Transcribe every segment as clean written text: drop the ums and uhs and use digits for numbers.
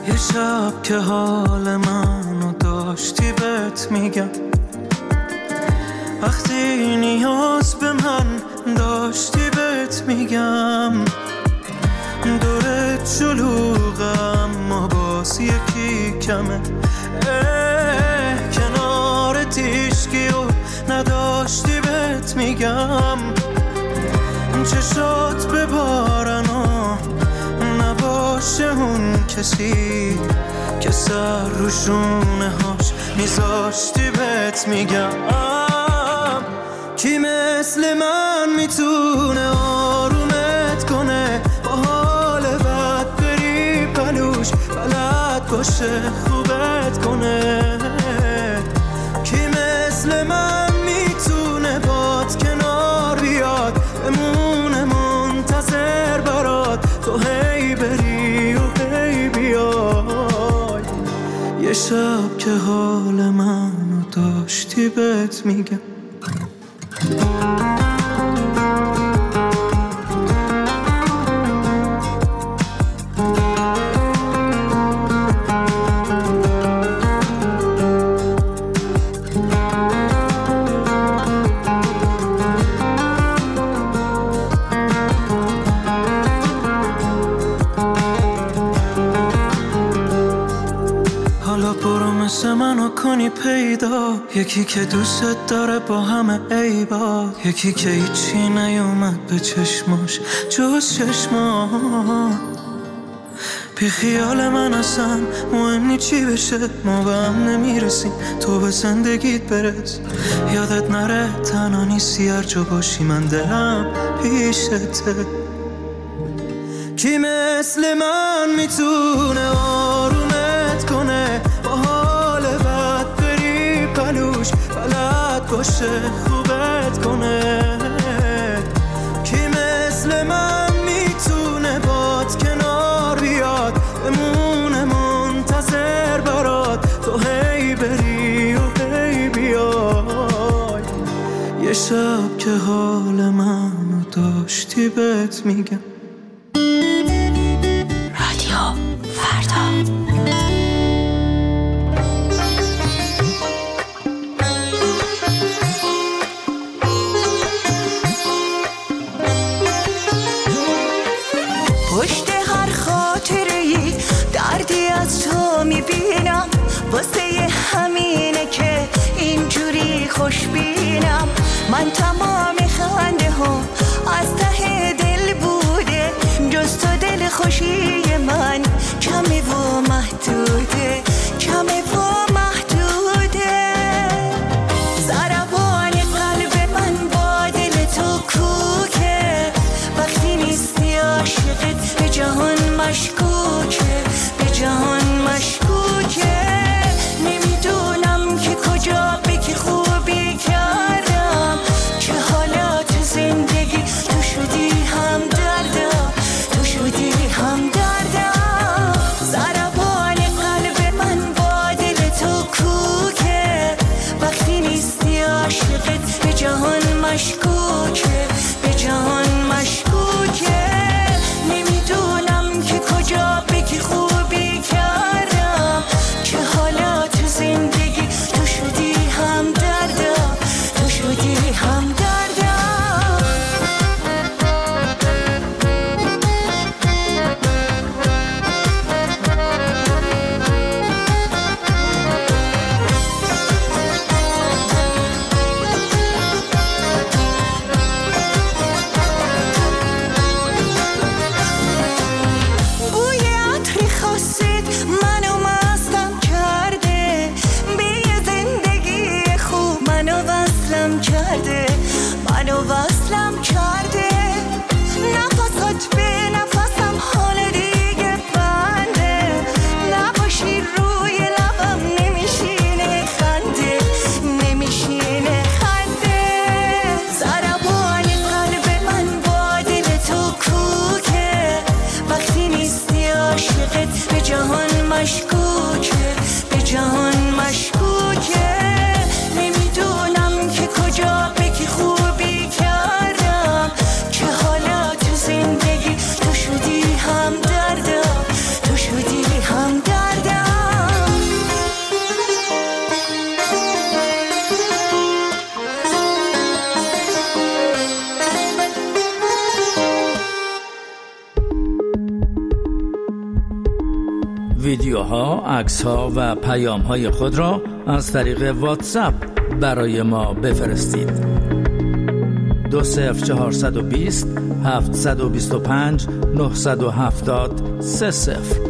یه شب که حال منو داشتی بهت میگم، وقتی نیاز به من داشتی بهت میگم، دورت شلوغم ما باز یکی کمه، کنارت هیچکی و نداشتی بهت میگم، چشات ببارن و نباشه اون کسی که سر رو شونه هاش میذاشتی بهت میگم. کی مثل من میتونه آرومت کنه، با حال بد بری پلوش بلد باشه خوبت کنه، کی مثل من میتونه باد کنار بیاد بمونه منتظر برات، تو هی بری و هی بیای. یه شب که حال منو داشتی بهت میگم. منو کنی پیدا، یکی که دوست داره با همه عیبا، یکی که هیچی نیومد به چشماش جز چشما. بی خیال من اصلا مهم نی چی بشه، ما به هم نمیرسیم، تو به زندگیت برس، یادت نره تنها نیستی هر جا باشی من دلم پیشته. کی مثل من میتونه آرومت کنه، با حال بد بری پلوش بلد باشه خوبت کنه، کی مثل من میتونه باد کنار بیاد بمونه منتظر برات، تو هی بری و هی بیای. یه شب که حال منو داشتی بهت میگم. رادیو فردا. پشت هر خاطره‌ای دردی از تو میبینم، واسه همینه که اینجوری خوشبینم. من تمام خنده ها از ته دل بوده، جز تو دل خوشی من کمه و محدوده، کمه و محدوده. ضربان قلب من با دل تو کوکه، وقتی نیستی عاشقت به جهان مشکوکه، به جهان مشکوکه. نمیدونم که کجا به که خوبی کردم، که حالا تو زندگی تو شدی هم دردم، تو شدی هم دردم. ضربان قلب من با دل تو کوکه، وقتی نیستی عاشقت به جهان مشکوکه، به جهان مشکوکه. نمیدونم که کجا به که خوبی کردم، که حالا تو زندگی تو شدی هم دردم، تو شدی هم دردم. بوی عطر خاصت منو مستم کرده، به یه زندگی خوب منو وصلم کرده، منو وصلم کرده. نفسات به نفسم حال دیگه بنده، نباشی روی لبم نمیشینه خنده، نمیشینه خنده. ضربان قلب من با دل تو کوکه، وقتی نیستی عاشقت به جهان مشکوکه، به جهان مشکوکه. نمیدونم که کجا به که خوبی کردم، که حالا تو زندگی تو شدی هم دردم، تو شدی هم دردم. ویدیوها، عکس‌ها و پیام‌های خود را از طریق واتساپ برای ما بفرستید. 20420 725 970 30.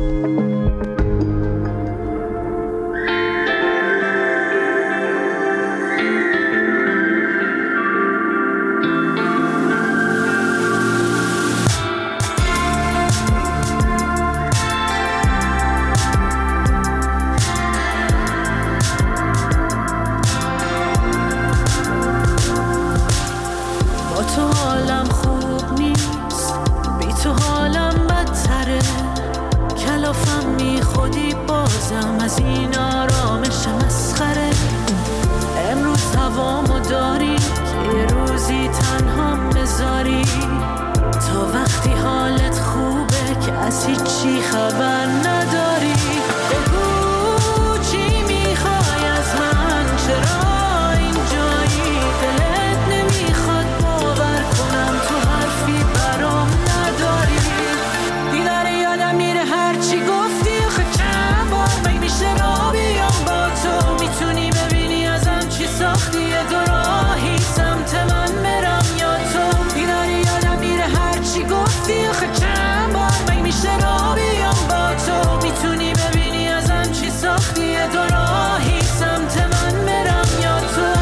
از این آرامش مسخره امروز هوامو داری که یه روزی تنها بذاری تا وقتی حالت خوبه که از هیچی خبر نداری بگو چی میخوای از من چرا اینجایی دلت نمیخواد باور کنم تو حرفی برام نداری دیدن یادم میره هرچی گفتی میشه را بیام با تو میتونی ببینی ازم چی ساختی دو راهی سمت من برم یا تو دیدن یادم میره هرچی گفتی آخه چند بار میشه را بیام با تو میتونی ببینی ازم چی ساختی دو راهی سمت من برم یا تو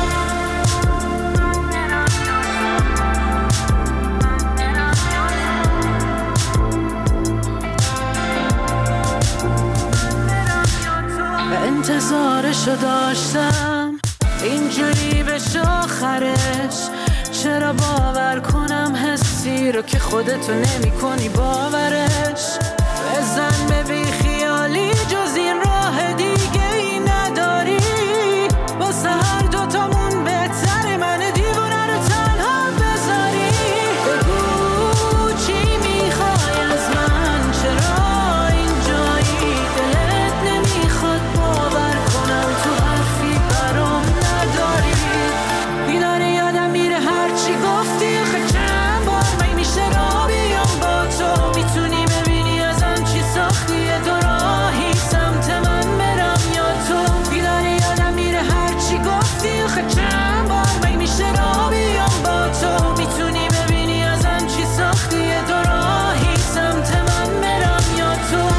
انتظارشو داشتم اینجوری بشه آخرش چرا باور کنم حسی رو که خودتو نمی کنی باورش بزن به بی خیالی جز این راه دیگه ای نداری واسه هر دوتامون بهتره من دیوونه رو تنها بذاری بگو چی میخوای از من چرا اینجایی دلت نمیخواد باور کنم تو حرفی برام نداری دیدن یادم میره هرچی گفتی آخه چند بار میشه را بیام با تو میتونی ببینی ازم چی ساختی دو راهی سمت من برم یا تو دیدن یادم میره هرچی گفتی آخه چند بار میشه را بیام با تو میتونی ببینی ازم چی ساختی دو راهی سمت من برم یا تو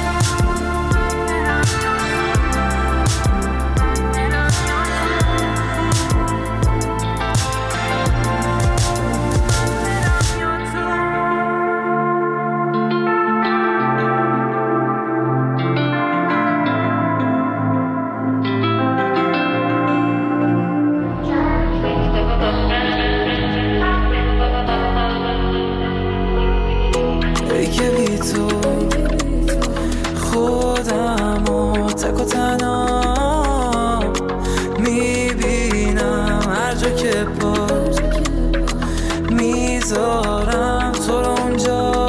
ای که بی تو خودم و تک و تنها میبینم هر جا که پاس میذارم تو رو اونجا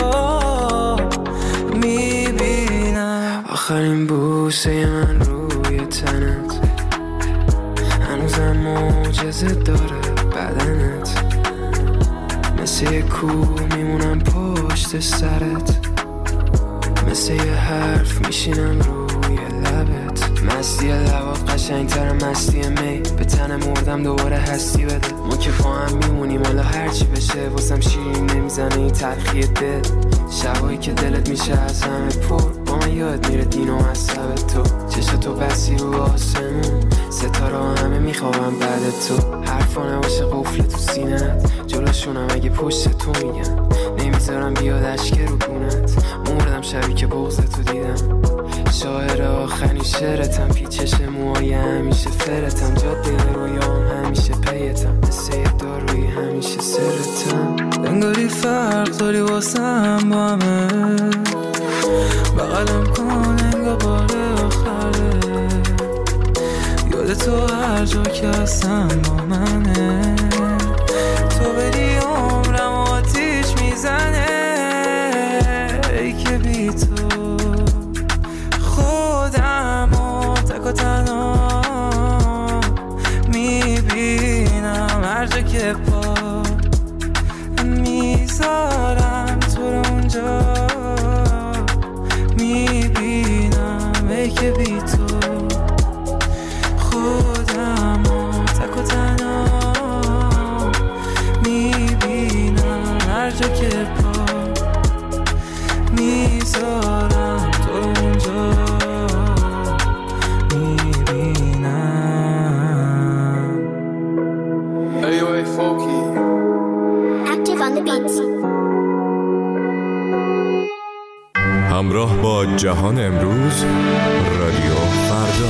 میبینم آخرین بوسه من روی تنت هنوزم معجزه داره بدنت مثل یه کوه میمونم پشت سرت مثل یه حرف میشینم روی لبت مستی لبات قشنگتر مستی می به تن مردم دوباره هستی بده ما که با هم میمونیم حالا هرچی بشه واسم شیرین نمیزنه این تلخی دل شبایی که دلت میشه از همه پر با من یاد میره دین و مذهب تو چشتو بسی رو آسمون ستاره همه میخوابم بعد تو حرفا نباشه قفل تو سینت جلوشونم اگه پشت تو میگن نمیذارم بیاد اشکه رو گونت مردم شبی که بغض تو دیدم شاعر آخرین شعرتم پیچش موهای همیشه فرتم جاده رویام همیشه پیتم مثل یه داروی همیشه سرتم انگاری فرق داری واسم با همه بغلم کن انگار بار آخره یاد تو هر جا که هستم با منه تو بری عمرم آتیش میزنه ای که بی تو خودم و تک و تنها میبینم هر جا که پا میذارم تو رو اونجا میبینم موقعی که بی تو خودم تک و تنها میبینم، هر جا که پا میذارم تو اونجا میبینم. AOA Folky Active on the beats. همراه با جهان امروز، رادیو فردا.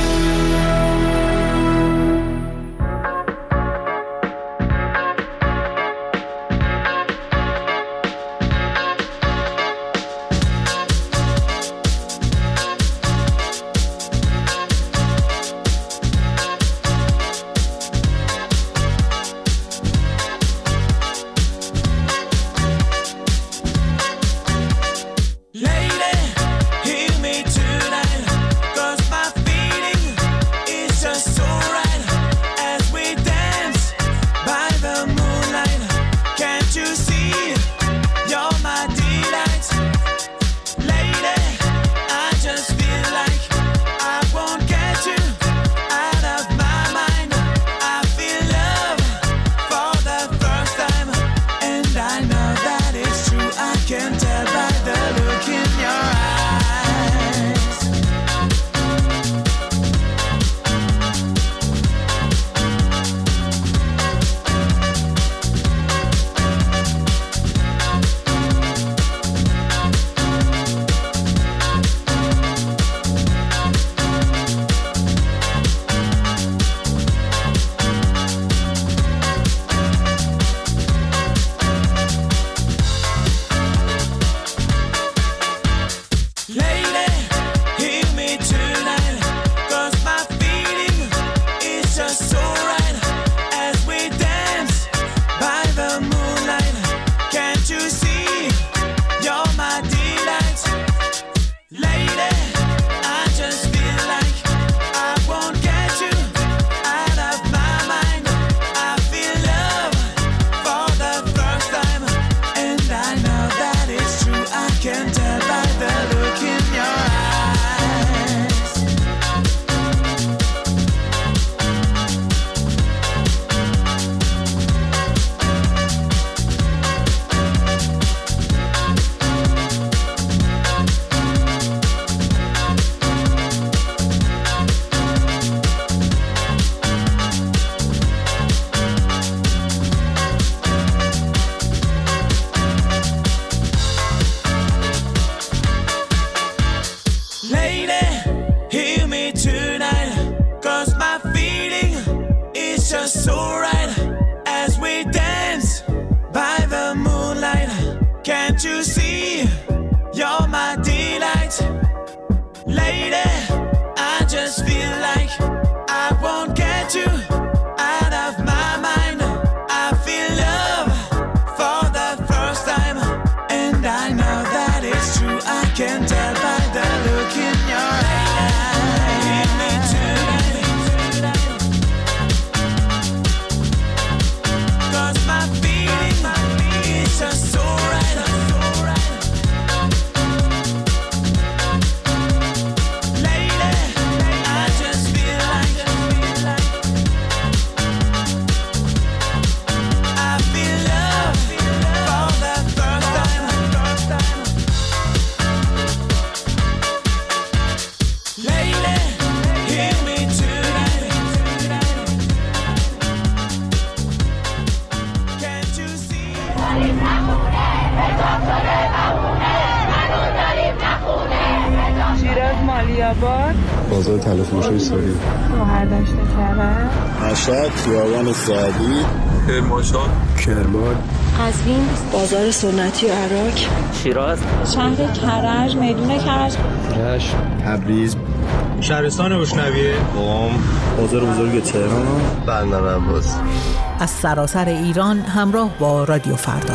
بازار تلفروشی سوری، گوهردشت کرد، مشهد، خیابان سعدی، کرمانشاه، کرمان، قزوین، بازار سنتی عراق، شیراز، شهر کرج، میدون کرج، رشت، تبریز، شهرستان روشنویه، قم، بازار بزرگ تهران، بندر عباس. از سراسر ایران همراه با رادیو فردا.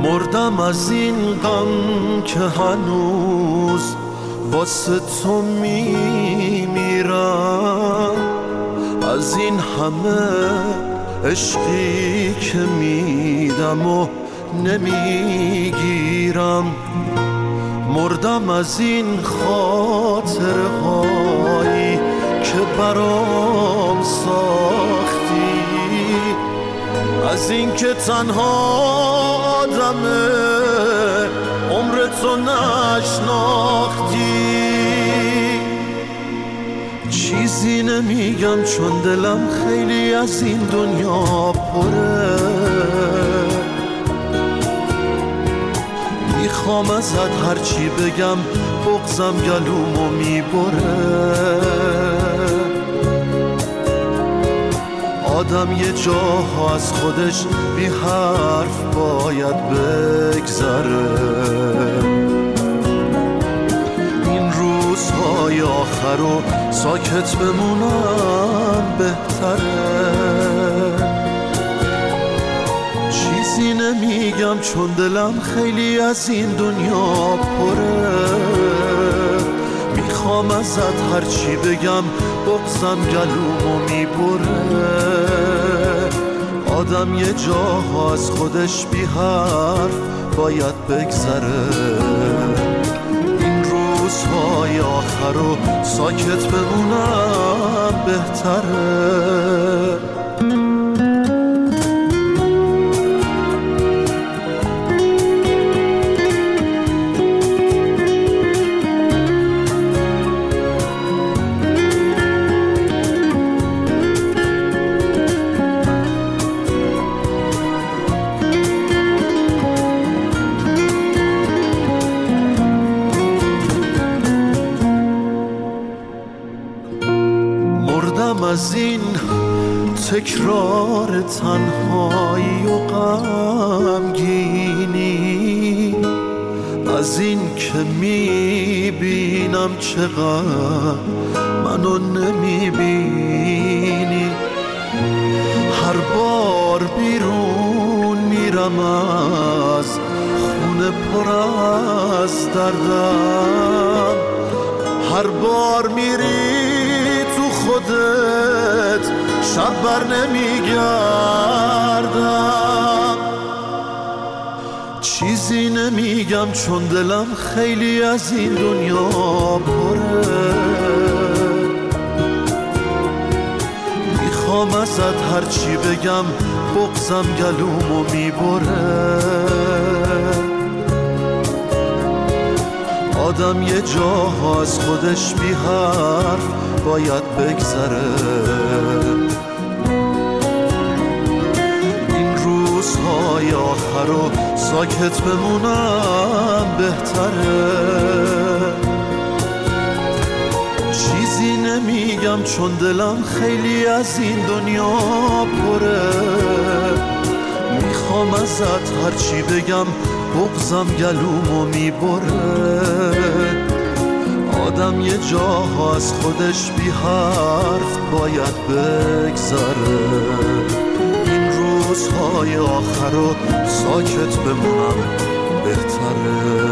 مردم از این غم که هنوز واسه تو میمیرم، از این همه عشقی که میدم و نمیگیرم. مردم از این خاطره هایی که برام ساختی، از این که تنها آدمه عمر تو نشناختی. چیزی نمیگم چون دلم خیلی از این دنیا پره، میخوام ازت هرچی بگم بغضم گلومو میبره. آدم یه جاها از خودش بی حرف باید بگذره، این روزهای آخر رو ساکت بمونم بهتره. چیزی نمیگم چون دلم خیلی از این دنیا پره، میخوام ازت هرچی بگم بغضم گلومو میبره. آدم یه جاها از خودش بی حرف باید بگذره، این روزهای آخر رو ساکت بمونم بهتره. از این تکرار تنهایی و غمگینی، از این که میبینم چقدر منو نمیبینی. هر بار بیرون میرم از خونه پر از دردم، هر بار میری خودت شب بر نمیگردم. چیزی نمیگم چون دلم خیلی از این دنیا پره، میخوام ازت هرچی بگم بغضم گلومو میبره. آدم یه جاها از خودش بی حرف باید بگذره، این روزهای آخر رو ساکت بمونم بهتره. چیزی نمیگم چون دلم خیلی از این دنیا پره، میخوام ازت هرچی بگم بغضم گلومو میبره. آدم یه جاها از خودش بی حرف باید بگذره، این روزهای آخر رو ساکت بمونم بهتره.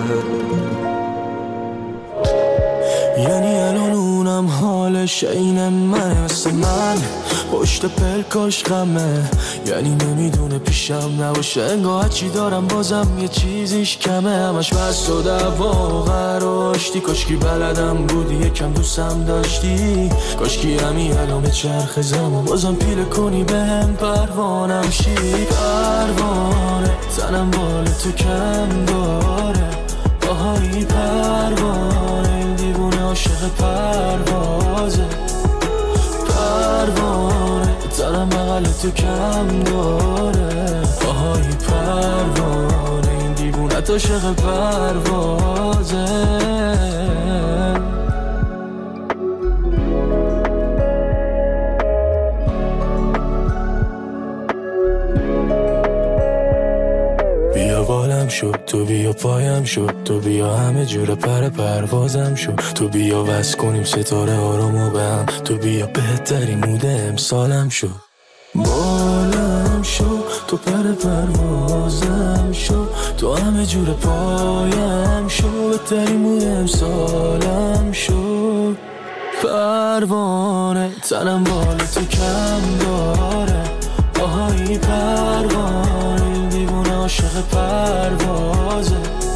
یعنی الان اونم حالش عین من، مثل من پشت پلکاش غمه، یعنی نمیدونه پیشم نباشه انگار چی دارم بازم یه چیزیش کمه. همش بس و دعوا و قراشتی، کاشکی بلدم بودی یکم دوستم داشتی، کاشکی همین الان چرخ زمان بازم پیله کنی بهم پروانم شی. پروانه تنم بال تو کم داره، باهایی پروانه این دیوونه عاشق پروازه. پروانه تنم بغل تو کم داره، باهایی پروانه این دیوونه عاشق پروازه. شد تو بیا پایم شد، تو بیا همه جور پروازم شد، تو بیا وصل کنیم ستاره آرامو به هم، تو بیا بهترین مود امسالم شد. بالم شد تو پروازم شد، تو همه جور پایم شو، بهترین موی امسالم شو. پروانه تنم بال تو کم داره، آهای پروانه این دیوونه عاشق پروازه.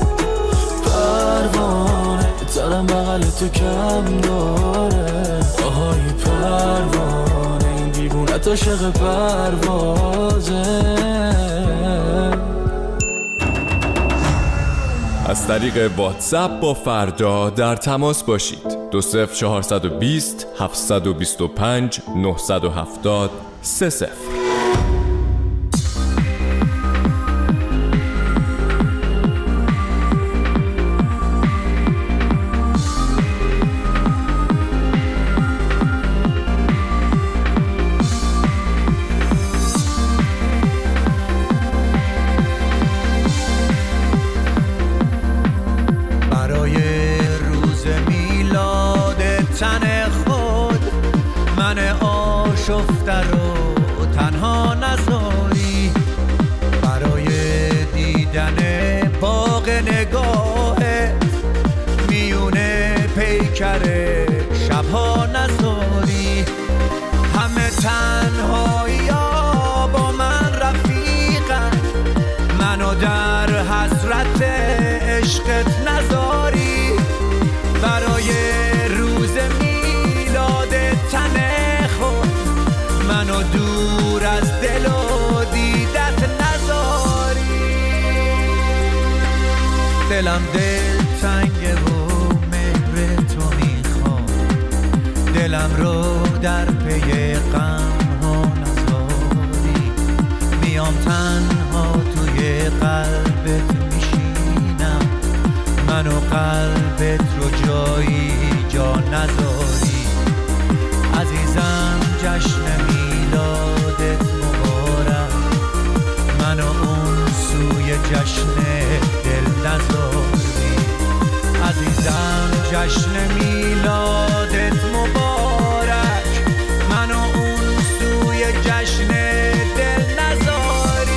پروانه تنم بغل تو کم داره، آهای پروانه این دیوونه عاشق پروازه. از طریق واتساپ با فردا در تماس باشید. 20420 725 970 30. شفته رو تنها نذاری، برای دیدن باغ نگاهت میونه پیکر شبها نذاری. همه تنهایی ها با من رفیقن، منو در حسرت عشقت نذاری. برای روز میلاد تن منو دور از دل و دیدت نذاری. دلم دل تنگه و مهر تو میخوام، دلم رو در پی غم ها نذاری. میام تنها توی قلبت میشینم، منو قلبت رو جایی جا نذاری. عزیزم جشن میلادت مبارک، منو اون سوی جشن دل نذاری. عزیزم جشن میلادت مبارک، منو اون سوی جشن دل نذاری.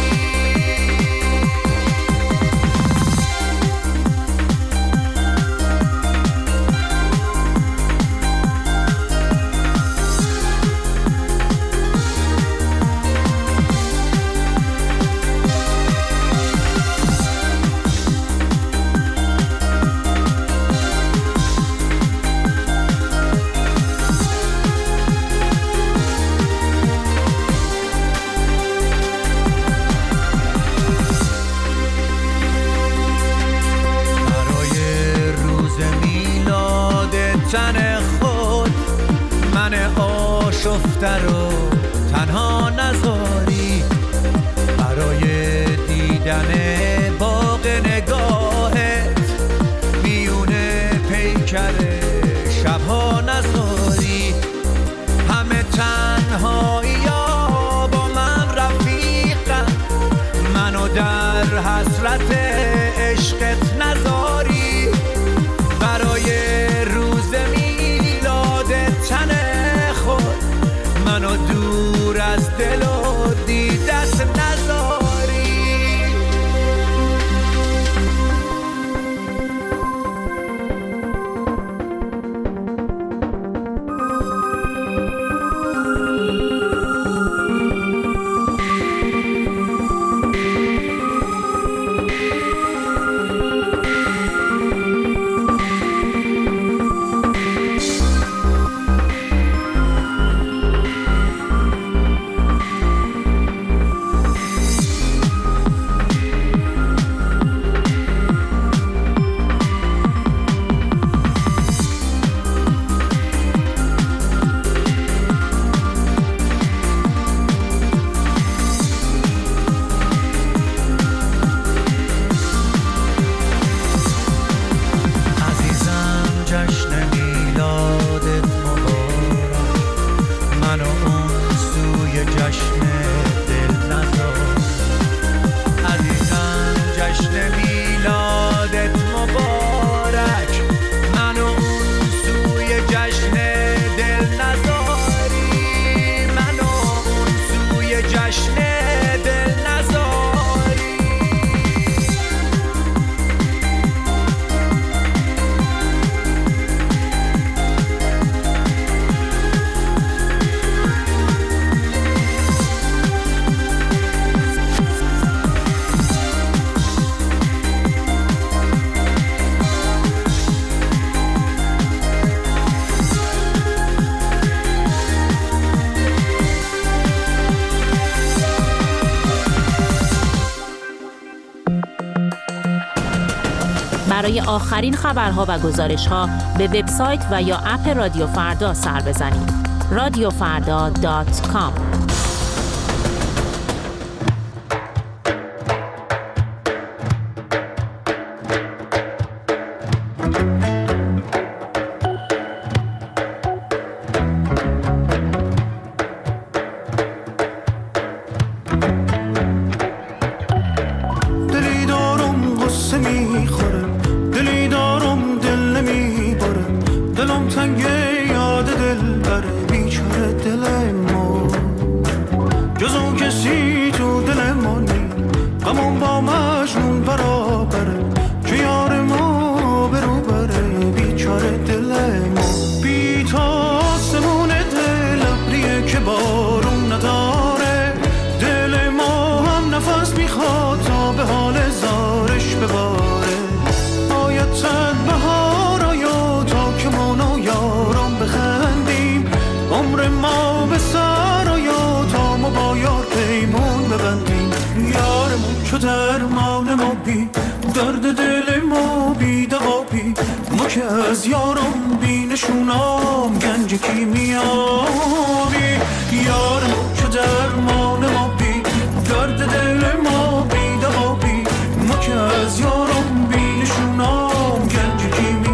تن خود من آشفته رو تنها نذاری، برای دیدن باغ نگاهت میونه پیکر شبها نذاری. همه تنهایی ها با من رفیقن، منو در حسرت عشقت نذاری. برای روز میلاد تن خود منو دور از دل و دیدت نذاری. برای آخرین خبرها و گزارش‌ها به وبسایت و یا اپ رادیو فردا سر بزنید. radiofarda.com. درد دل ما بی دوا بی ما که از یارم بی نشونام گنج کیمیابی یارم چه درمان ما بی درد دل ما بی دوا بی ما که از یارم بی نشونام گنج کیمیابی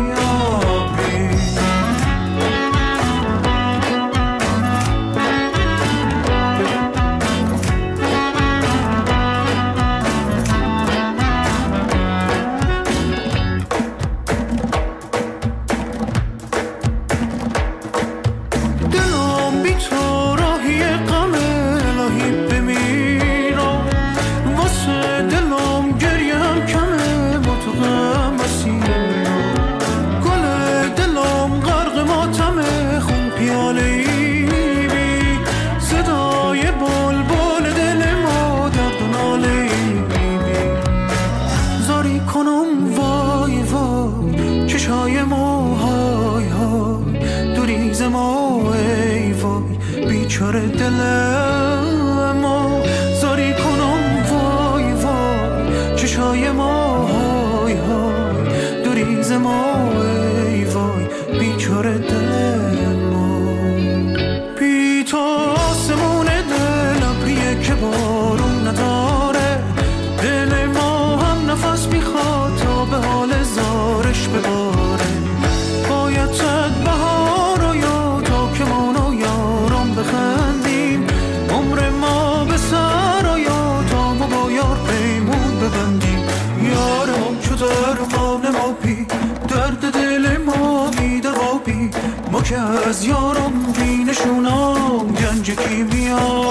بیچاره دل ما زاری کنم وای وای چشای ما های های دوریز ما ای وای بیچاره دل ما بی تو آسمون دل ابریه که بارون نداره دل ما هم نفس میخواد تا به حال زارش بباره باید صد بهار و یا تا که مانو یارم بخندیم عمر ما به سر و یا تا ما با یار پیمون ببندیم یارم چو درمان ما بی درد دل ما بی دوا بی ما که از یارم بی نشونام گنج کیمیابی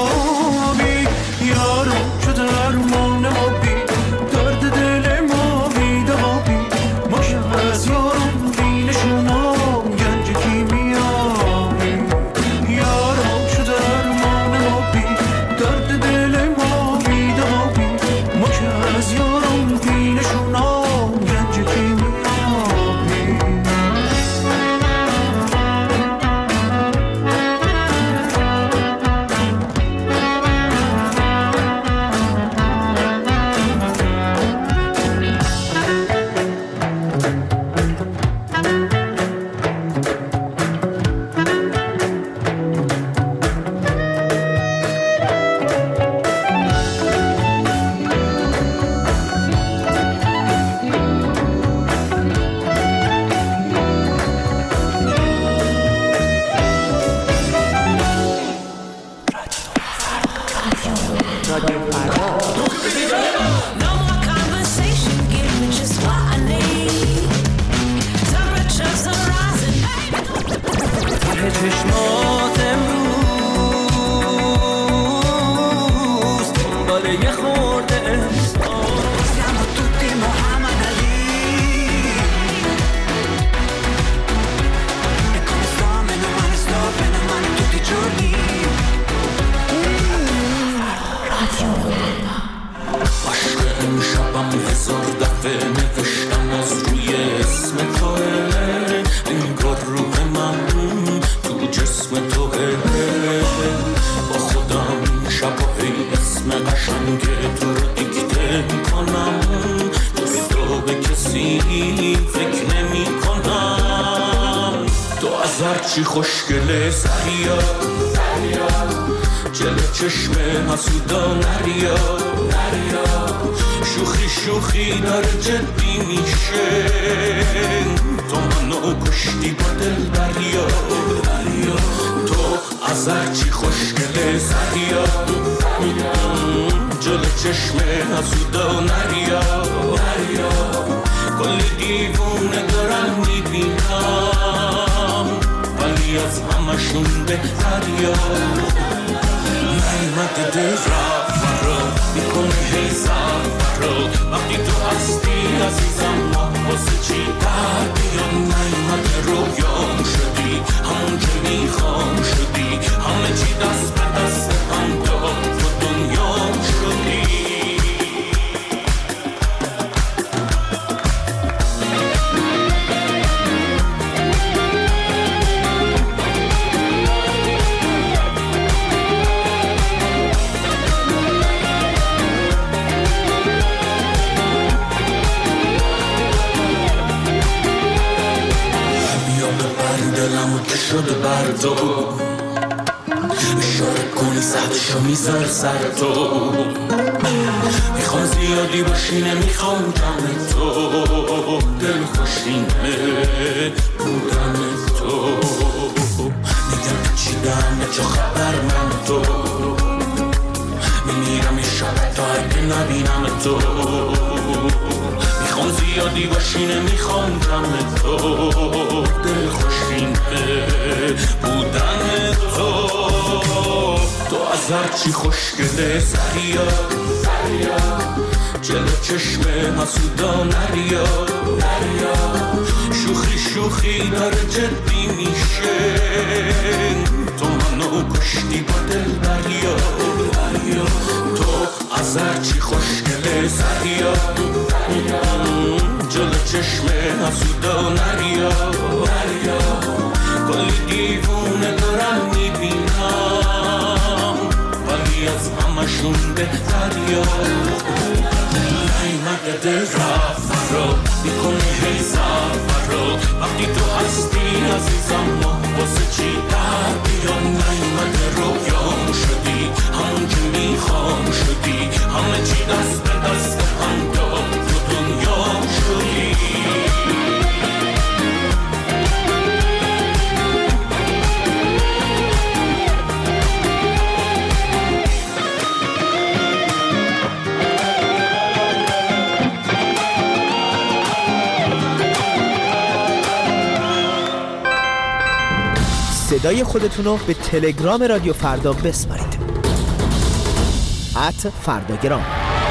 یارم چو درمان ما بی درد دل ما بی دوا بی ما که از یارم بی نشونام گنج کیمیابی یارم چو درمان ما بی درد دل ما بی دوا بی ما که از یارم بی نشونام گنج کیمیابی چی خوشگله سریا جلو چشم حسودا نریا شوخی شوخی داره جدی میشه تو منو کشتی با دل بریا تو از چی خوشگله سریا جلو چشم حسودا نریا کلی دیوونه دارم میبینم ولی از همشون بهتریا نیمده دل رفت رو میکنه هی سفر رو وقتی تو هستی عزیزم ما واسه چی در بیان نیمده رویام شدی همون که میخوام شدی همه چی دست به دست هم داد تو دنیام شدی شده بردو اشاره کنی سهدشو میذار سر تو میخوام زیادی باشی نمیخوام جمع تو دل خوشینه بودن تو میگم چیدم چه خبر من تو میمیرم این شب تا اگه نبینم تو میخوام زیادی باشی نمیخوام جمع تو دل خوشینه بودن تو از هرچی خوشگله سریا جلو چشم حسودا نریا شوخی شوخی داره جدی میشه تو منو کشتی با دل بریا تو از هرچی خوشگله سریا جلو چشم حسودا نریا کلی دیوونه دارم میبینم ولی از همشون بهتریا نیمده دل رفت رو میکنی هی سفر رو وقتی تو هستی عزیزم ما واسه چی در بیان نیمده رویام شدی همون که میخوام شدی همه چی دست به دست هم داد تو دنیام شدی صدای خودتون رو به تلگرام رادیو فردا بسپارید @فرداگرام.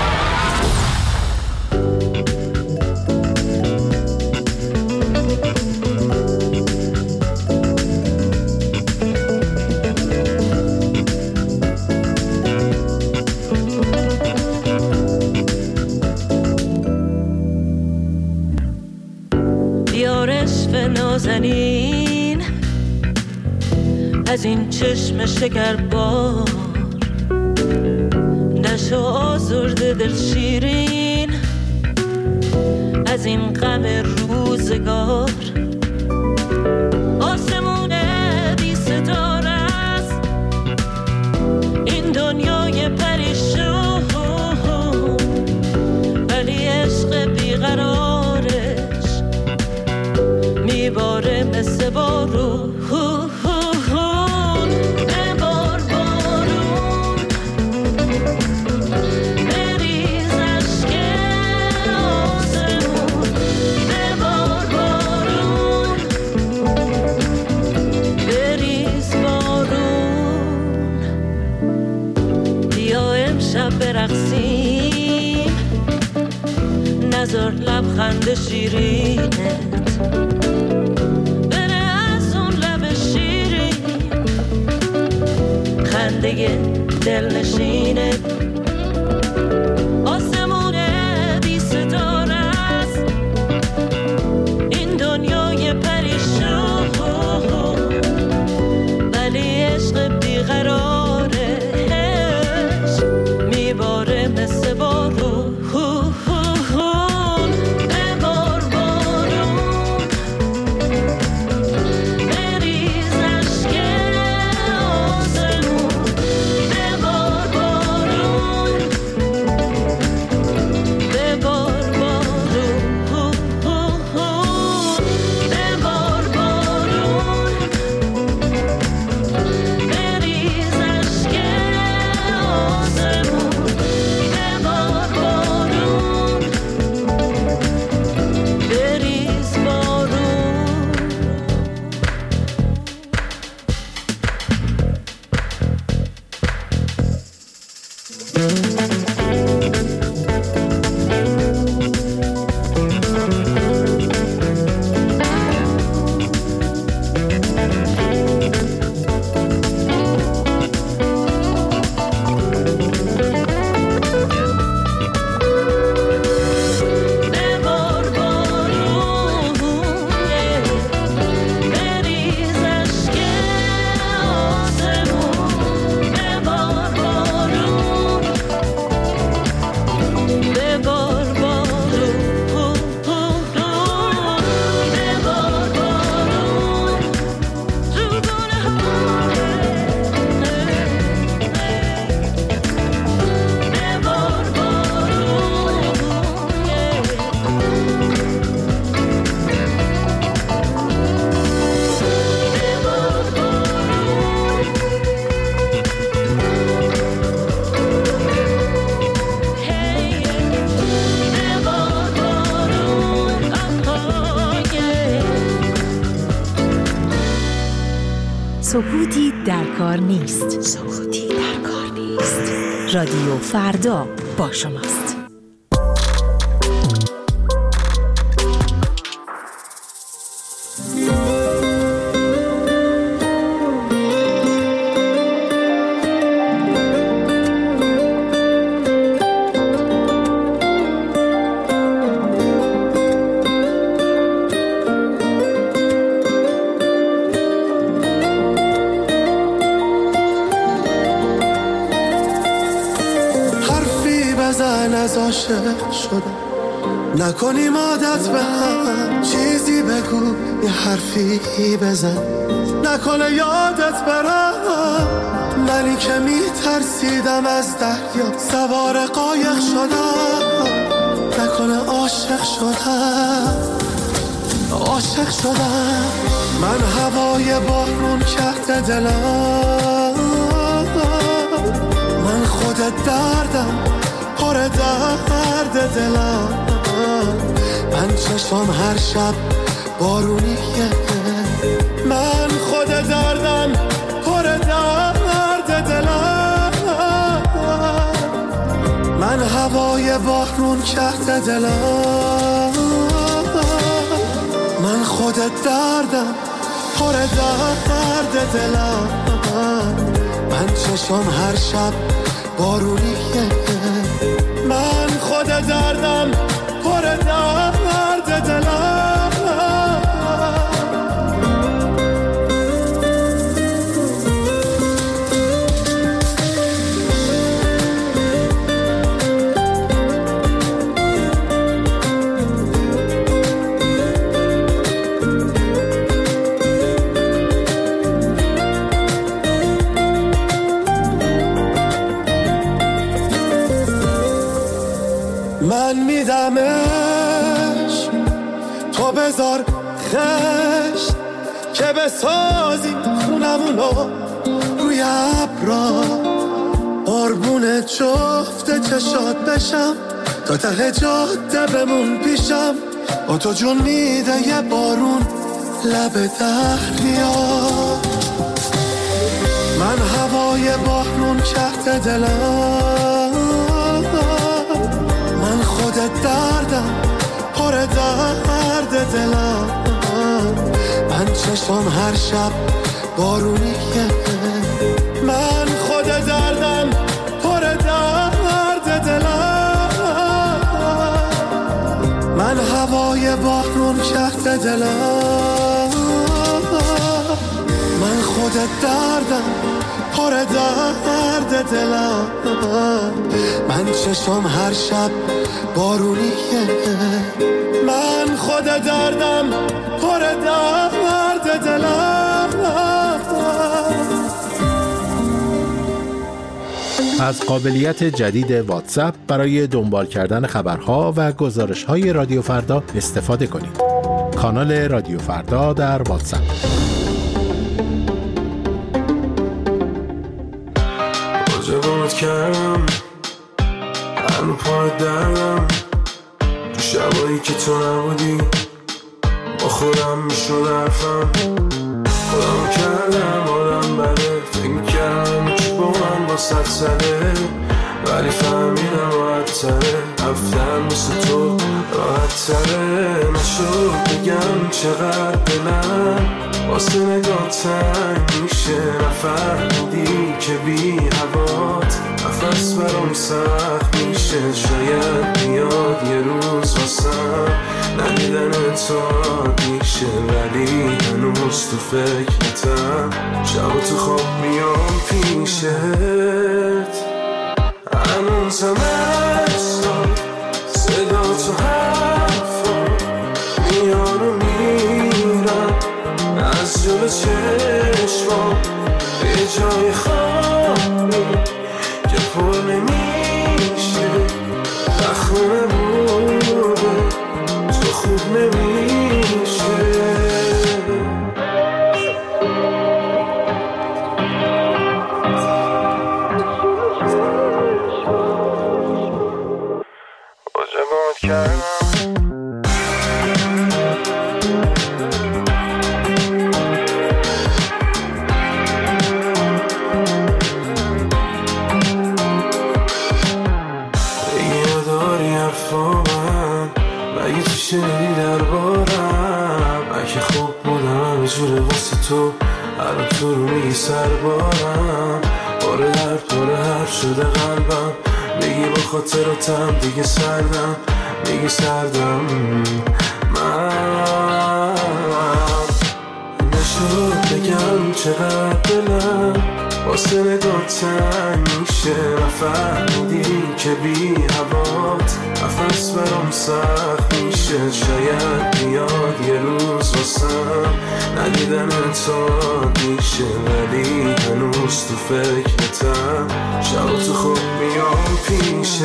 بیارش به نازنین از این چشم شکر بار نشو آزرده دل شیرین از این غم روزگار آسمون بی ستاره است این دنیای پریشون ولی عشق بیقرارش میباره مثل بارون برقصیم نذار لبخند شیرینت بره از اون لب شیرین خنده دل نشینت آسمون بی ستاره است این دنیای پریشون ولی عشق بیقرارش میباره مثل بارون ببار بارون بریز سکوتی در کار نیست. سکوتی در کار نیست. رادیو فردا با شماست. از عاشق شدم نکنیم عادت به هم، چیزی بگو یه حرفی بزن نکنه یادت برم. منی که میترسیدم از دریا سوار قایق شدم، نکنه عاشق شدم. من هوای بارون کرده دلم، من خودت دردم پر درد دلم. من چشم هر شب بارونیه، من خود دردم پر درد دلم. من هوای بارون کرده دلم، من خود دردم پر درد دلم. من چشم هر شب بارونیه، من خود دردم پر درد دلم. من میدمش تو بذار خشت که بسازی خونمونو روی ابرا، قربون جفت چشات بشم تا ته جاده بمون پیشم. با تو جون میده یه بارون لب دریا. من هوای بارون کرده دلم، من خودت دردم پر درد دلم. من چشم هر شب بارونیه، من خود دردم پر درد دلم. من هوای بارون کرده دلم، من خودت دردم پر درد دلم. من چشم هر شب بارونیه، من خود دردم پر درد دلم. از قابلیت جدید واتساپ برای دنبال کردن خبرها و گزارش‌های رادیو فردا استفاده کنید. کانال رادیو فردا در واتساپ. جوابت کردم هنو پای دردم، تو شبایی که تو نبودی با خودم میشون حرفم. خودم کردم آدم بده، فکر میکردم که با من با صد سده، ولی فهمیدم راحت تره رفتن مثل تو راحت تره. نشد بگم چقدر دلم واسه نگاه تنگ میشه، نفهمیدی که بی هوات نفس برام سخت میشه. شاید بیاد یه روز واسم ندیدن تو میشه، ولی هنوز تو فکرتم شب تو خواب میام پیشت. هنوز هم اصلا صدا تو حرفا میان و میرم از جلو چشمام به جای خالی که پر نمیشه. زخم نبوده تو خوب نمیشه. اگه چی شنیدی دربارم، اگه خوب بودم همه جوره واسه تو، الان تو رو میگی سربارم، باره حرف شده قلبم، میگی با خاطراتم دیگه سردم، میگی سردم. من نشد بگم چقدر دلم واسه نگاه تنگ میشه، نفهمیدی که بی هوات نفس برام سخت میشه، شاید بیاد یه روز واسم ندیدن انتاد میشه، ولی هنوز تو فکرتم، شب تو خوب میام پیشت،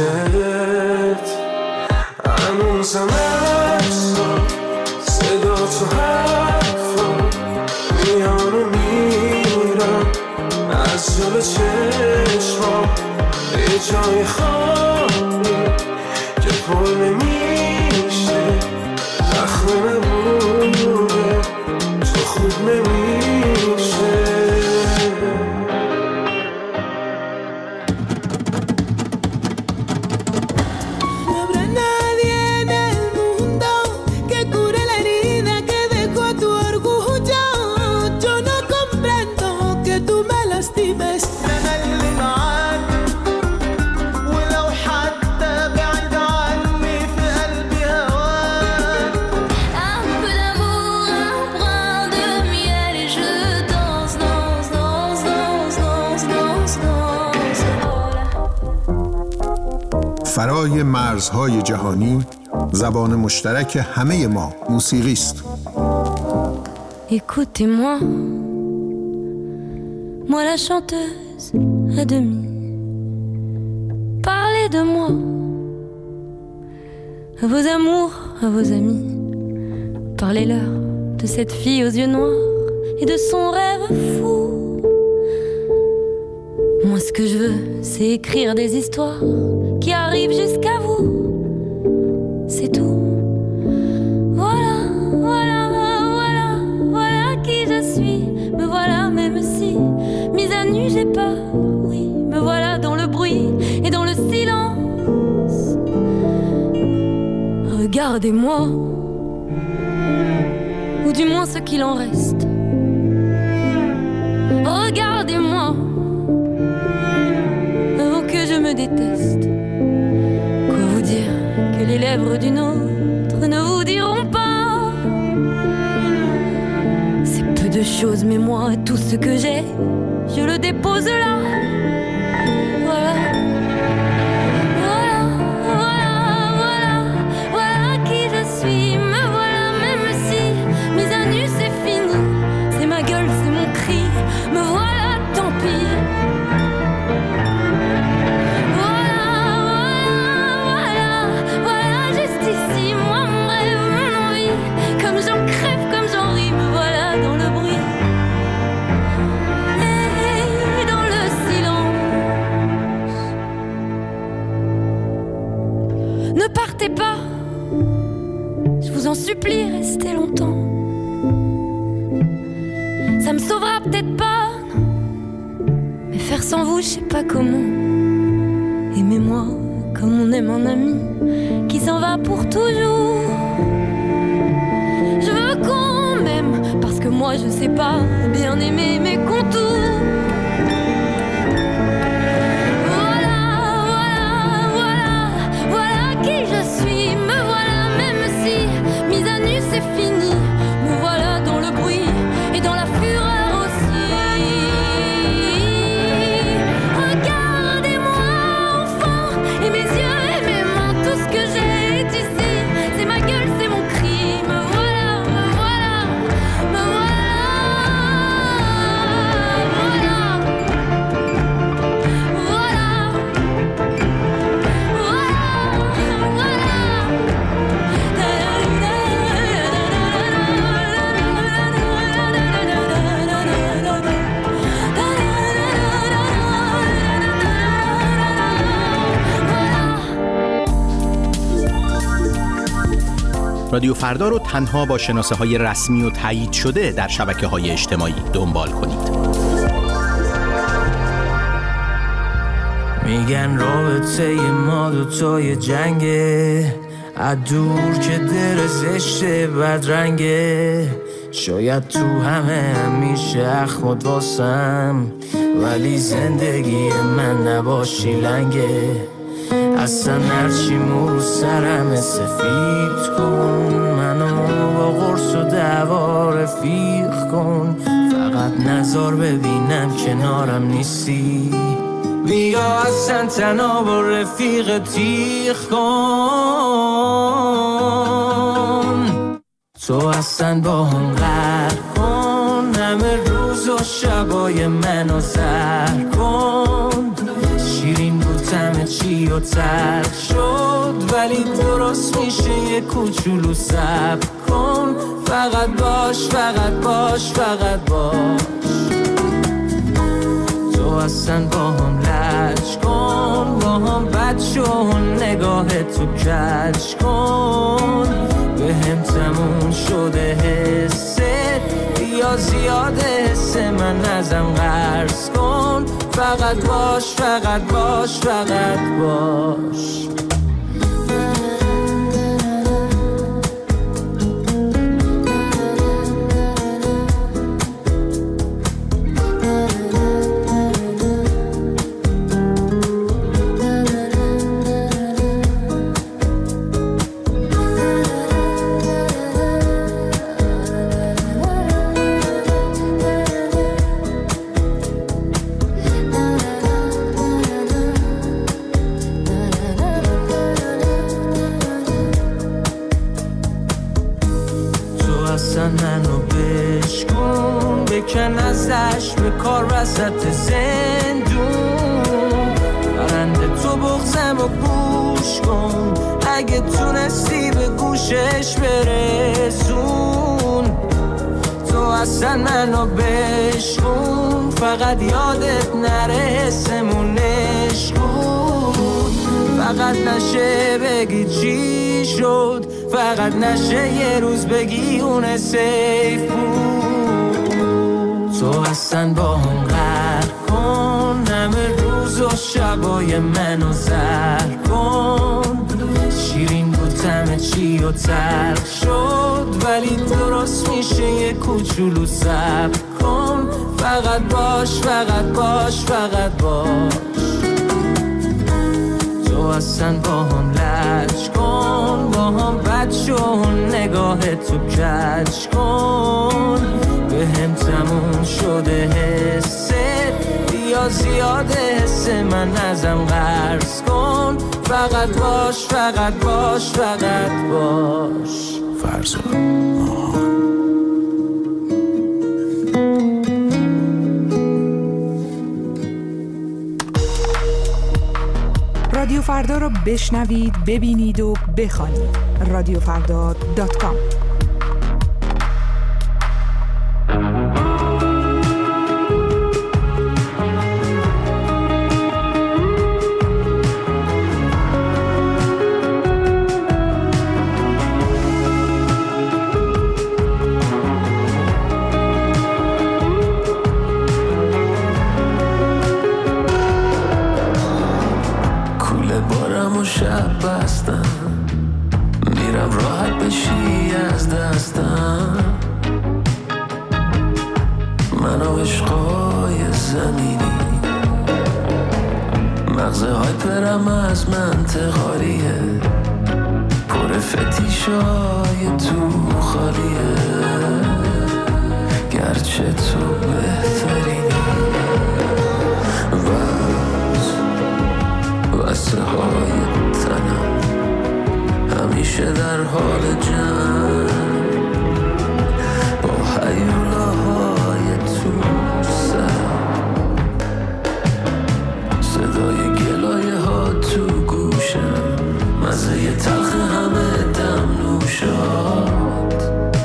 هنوزم عکسات صدا تو حرفا میان و میرم از جلو چشمام، یه جای خالی که پر نمیشه، زخم نبوده تو خوب نمیشه. فرای مرزهای جهانی، زبان مشترک همه ما موسیقی است. Écoutez-moi, moi la chanteuse à demi. Parlez de moi, à vos amours, à vos amis. Parlez-leur de cette fille aux yeux noirs et de son rêve fou. Moi ce que je veux, c'est écrire des histoires qui arrivent jusqu'à vous. C'est tout. Voilà, voilà, voilà, voilà qui je suis. Me voilà même si, mise à nu j'ai peur. Oui, me voilà dans le bruit et dans le silence. Regardez-moi, ou du moins ce qu'il en reste. Regardez-moi, oh que je me déteste. Quoi vous dire que les lèvres d'une autre ne vous diront pas. C'est peu de choses, mais moi tout ce que j'ai, je le dépose là. Voilà, voilà, voilà, voilà, voilà qui je suis. Me voilà même si mise à nu c'est fini. C'est ma gueule, c'est mon cri. Me voilà, tant pis. Ici, moi, mon rêve, mon envie, comme j'en crève, comme j'en ris, me voilà dans le bruit et dans le silence. Ne partez pas, je vous en supplie, restez longtemps. Ça me sauvera peut-être pas, non, mais faire sans vous, je sais pas comment. Aimez-moi comme on aime un ami qui s'en va pour toujours. Je veux qu'on m'aime parce que moi je sais pas bien aimer mes contours. Voilà, voilà, voilà, voilà qui je suis. Me voilà même si mise à nu c'est fini. Me voilà dans le bruit et dans la fureur aussi. Regardez-moi enfant et mes yeux et mes mains, tout ce que j'ai est ici. C'est ma gueule, c'est mon cri. Me voilà, me voilà, me voilà, voilà, رادیو فردا رو تنها با شناسه های رسمی و تایید شده در شبکه های اجتماعی دنبال کنید. میگن رابطه ما دوتای جنگه، از دور که دل زشته بدرنگه، شاید تو همه میشه اخمد واسم، ولی زندگی من نباشی لنگه. اصلا هرچی رو سرم سفید کن، منو با قرص و دعوا رفیق کن، فقط نظر ببینم کنارم نیستی. بیا اصلا تنها با رفیق تیغ کن، تو اصلا با هم قرد کن، همه روز و شبای منو زر کن. شیرین بود همه چی و تلخ شد، ولی درست میشه یه کوچولو صبر کن. فقط باش فقط باش فقط باش، تو اصلا با هم لج کن، با هم بد شو نگاه تو کج کن. به هم تموم شده حست، یا زیاده حس من ازم قرض کن. فقط باش فقط باش فقط باش. به کار وسط زندون، برنده تو بغزم و گوش کن، اگه تونستی به گوشش برسون. تو اصلا منو بشکن، فقط یادت نره حسمونش کن. فقط نشه بگی چی شد، فقط نشه یه روز بگی اون سیف بود. تو اصلا با هم قرد کن، همه روز و شبای منو زر کن. شیرین بود همه چی و تلخ شد، ولی درست میشه یه کوچولو صبر کن. فقط باش فقط باش فقط باش، تو اصلا با هم لج کن، با هم بد شو نگاه تو کج کن. به هم تموم شده حست، یا زیاده حس من ازم قرض کن. فقط باش فقط باش فقط باش. فرزاد رادیو فردا رو بشنوید، ببینید و بخوانید. radiofrda.com. شب بستم، میرم راحت بشی از دستم. من و عشقای زمینی، مغزه های پرم از منطق خالیه، پر فتیشای تو خالیه. گرچه تو بهترینی، واسه های تنم همیشه در حال جنگ، با هیولاهای تو سرم، صدای گلایه ها تو گوشم، مزه تلخ همه دم نوشات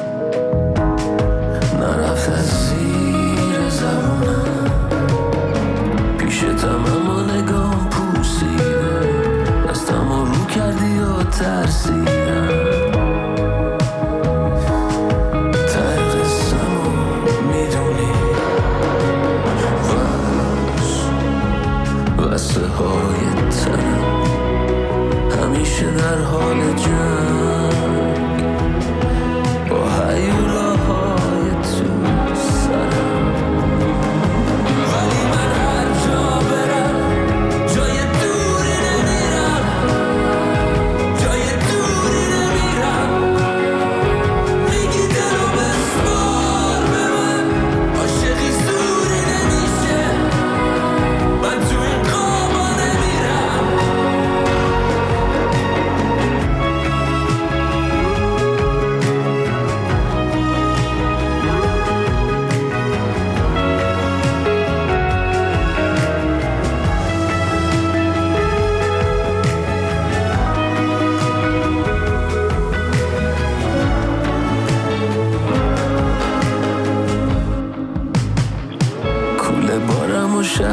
نرفت از زیر زبونم. پیشتم اما نگام پوسیده، دستم رو کردی و ترسیدم.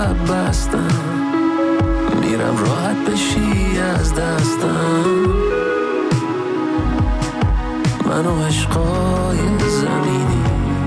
لب بستم، میرم راحت بشی از دستم. من و عشقای زمینی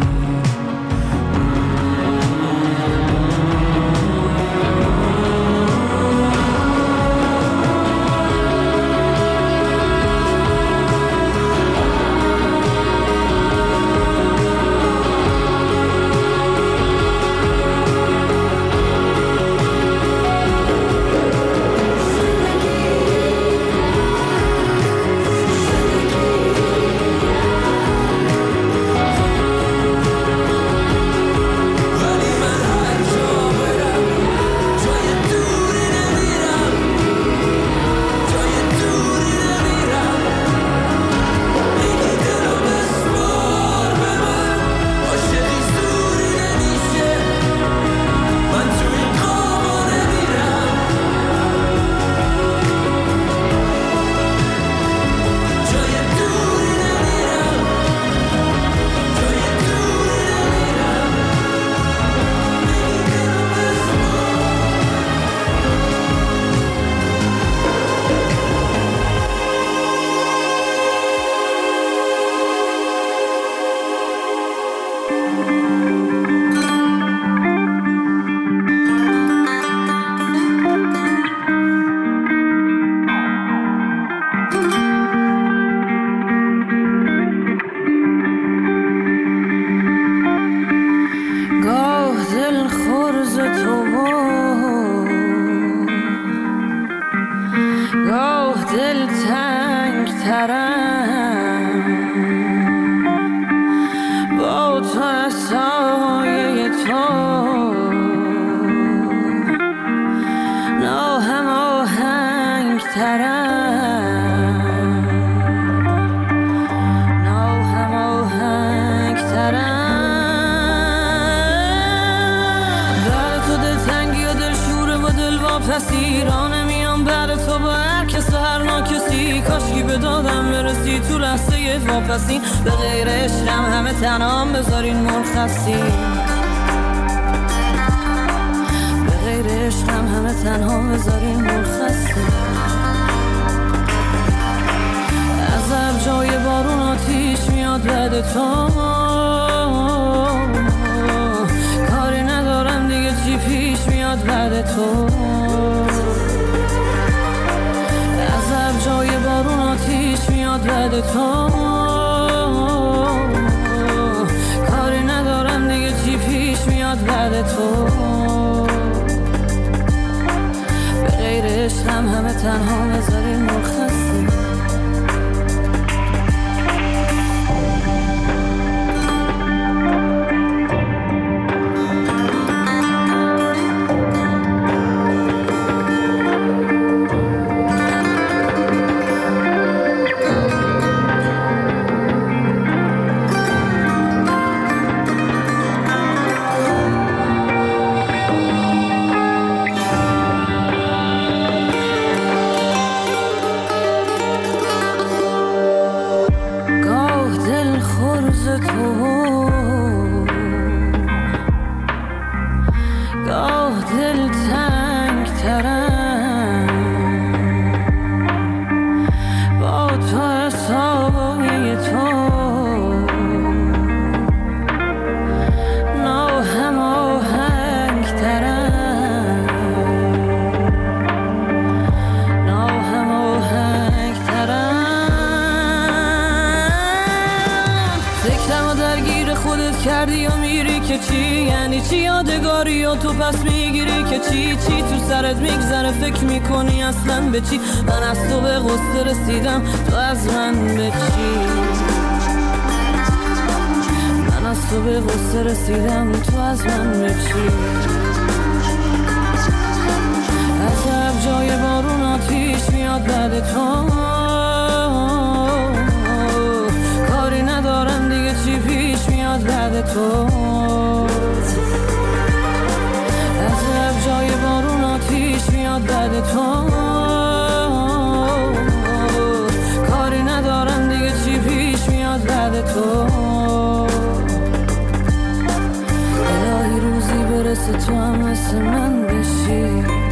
به غیر عشقم همه تنام بذارین مرخصی، به غیر عشقم همه تنها بذارین مرخصی. از جای بارون آتیش میاد بعد تو، کاری ندارم دیگه چی پیش میاد بعد تو. از جای بارون آتیش میاد بعد تو، کاری ندارم دیگه چی پیش میاد بعد تو. به غیر عشقم همه تنها بذارین مرخصی. کردی و میری که چی یعنی چی یادگاری و تو پس میگیری که چی تو سرت میگذره فکر میکنی اصلا به چی. من از تو به غصه رسیدم تو از من به چی. من از تو به غصه رسیدم تو از من به چی. عجب جای بارون آتیش میاد بعد تو، کاری ندارم دیگه چی پیش میاد بعد تو. عجب جای بارون آتیش میاد بعد تو، کاری ندارم دیگه چی پیش میاد بعد تو. الهی روزی برسه تو هم مثل من perdu.